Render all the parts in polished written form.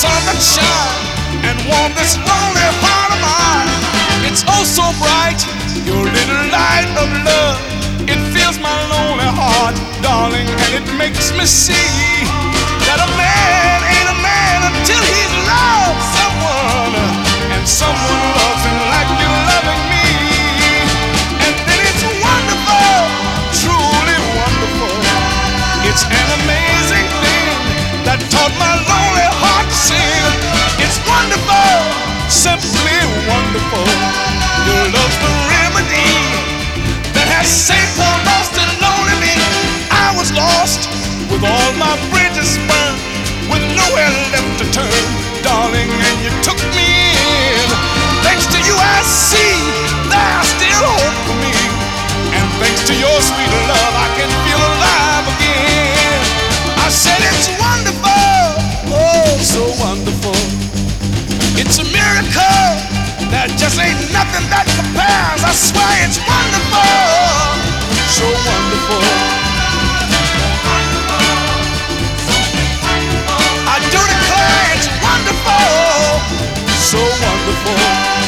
sun that shines and warm this lonely heart of mine. It's oh so bright, your little light of love. It fills my lonely heart, darling, and it makes me see that a man ain't a man until he's loved someone, and someone loves him like you're loving me. And then it's wonderful, truly wonderful. It's an amazing thing that taught my lonely heart to sing. It's wonderful, simply wonderful. Your love's the remedy that has saved poor lost and lonely me. I was lost with all my bridges burned, with nowhere left to turn, darling, and you took me in. Thanks to you I see there's still hope for me, and thanks to your sweet love I can feel alive again. I said it's wonderful, oh so wonderful. It's a miracle, there just ain't nothing that compares. I swear it's wonderful, so wonderful. I do declare it's wonderful, so wonderful.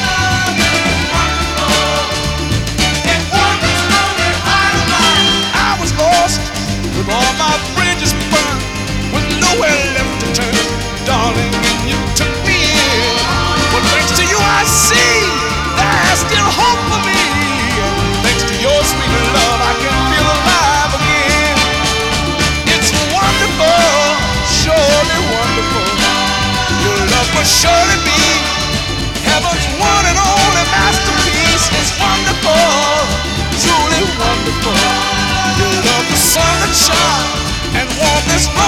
I was lost with all my bridges burned, with nowhere left to turn, darling, and you took me in. But thanks to you I see there's still hope for me, and thanks to your sweet love I can feel alive again. It's wonderful, surely wonderful. Your love must surely be heaven's one and only masterpiece. It's wonderful, truly wonderful. Your love, the sun that shines and warm this